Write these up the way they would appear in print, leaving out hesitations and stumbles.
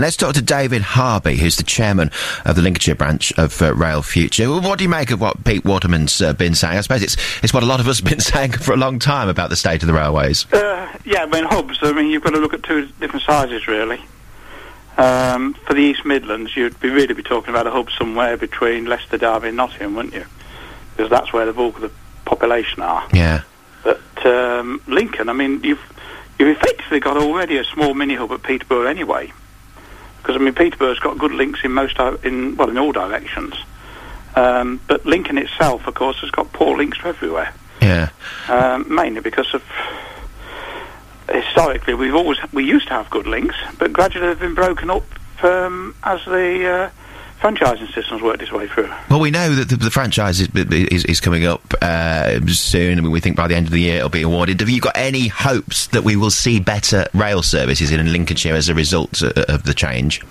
Let's talk to David Harby, who's the chairman of the Lincolnshire branch of Rail Future. What do you make of what Pete Waterman's been saying? I suppose it's what a lot of us have been saying for a long time about the state of the railways. Yeah, I mean, hubs, you've got to look at two different sizes, really. For the East Midlands, you'd really be talking about a hub somewhere between Leicester, Derby and Nottingham, wouldn't you? Because that's where the bulk of the population are. Yeah. But Lincoln, I mean, you've effectively got already a small mini-hub at Peterborough anyway. Because, I mean, Peterborough's got good links in in all directions. But Lincoln itself, of course, has got poor links to everywhere. Yeah. Mainly because of... Historically, we used to have good links, but gradually they've been broken up as the franchising system's worked its way through. Well, we know that the franchise is coming up soon. I mean, we think by the end of the year it'll be awarded. Have you got any hopes that we will see better rail services in Lincolnshire as a result of the change?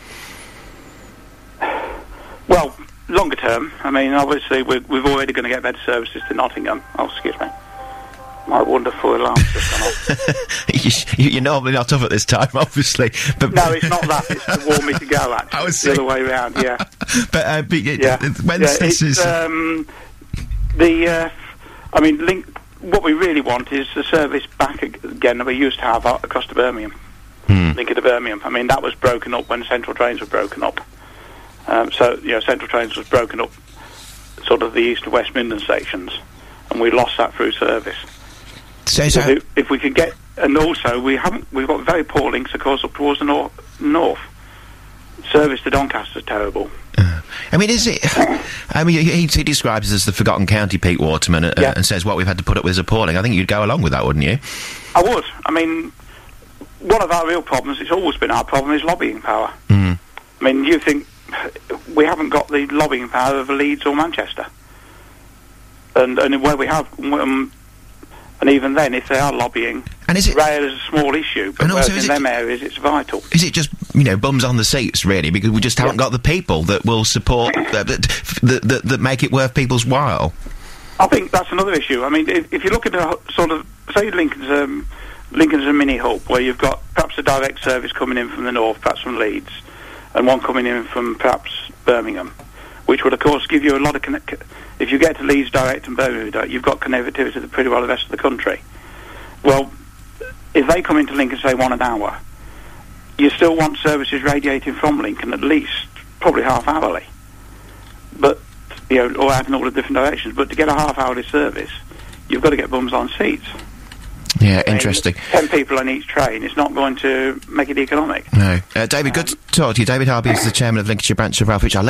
Well, longer term, I mean, obviously we're already going to get better services to Nottingham. Oh, excuse me. My wonderful alarm's just gone off. You're normally not up at this time, obviously. But no, it's not that. It's to warn me to go, actually. It's the other way around, yeah. What we really want is the service back again that we used to have across to Birmingham. Lincoln to Birmingham. I mean, that was broken up when Central Trains were broken up. Central Trains was broken up sort of the East and West Midland sections, and we lost that through service. So if we could get, and also we've got very poor links, of course, up towards the north. Service to Doncaster is terrible. I mean, is it? I mean, he describes it as the forgotten county, Pete Waterman, and says what we've had to put up with is appalling. I think you'd go along with that, wouldn't you? I would. I mean, one of our real problems, it's always been our problem, is lobbying power. I mean, you think we haven't got the lobbying power of Leeds or Manchester, and where we have. And even then, if they are lobbying, rail is a small issue, but whereas in them areas it's vital. Is it just, bums on the seats, really? Because we just haven't got the people that will support, that make it worth people's while? I think that's another issue. I mean, if you look at a sort of, say Lincoln's a mini-hub, where you've got perhaps a direct service coming in from the north, perhaps from Leeds, and one coming in from perhaps Birmingham, which would, of course, give you a lot of... If you get to Leeds direct and Birmingham direct, you've got connectivity to pretty well the rest of the country. Well, if they come into Lincoln, say, 1 hour, you still want services radiating from Lincoln at least, probably half-hourly. But, or out in all the different directions. But to get a half-hourly service, you've got to get bums on seats. Yeah, interesting. 10 people on each train, it's not going to make it economic. No. David, good to talk to you. David Harby is the chairman of Lincolnshire branch of Rail Future.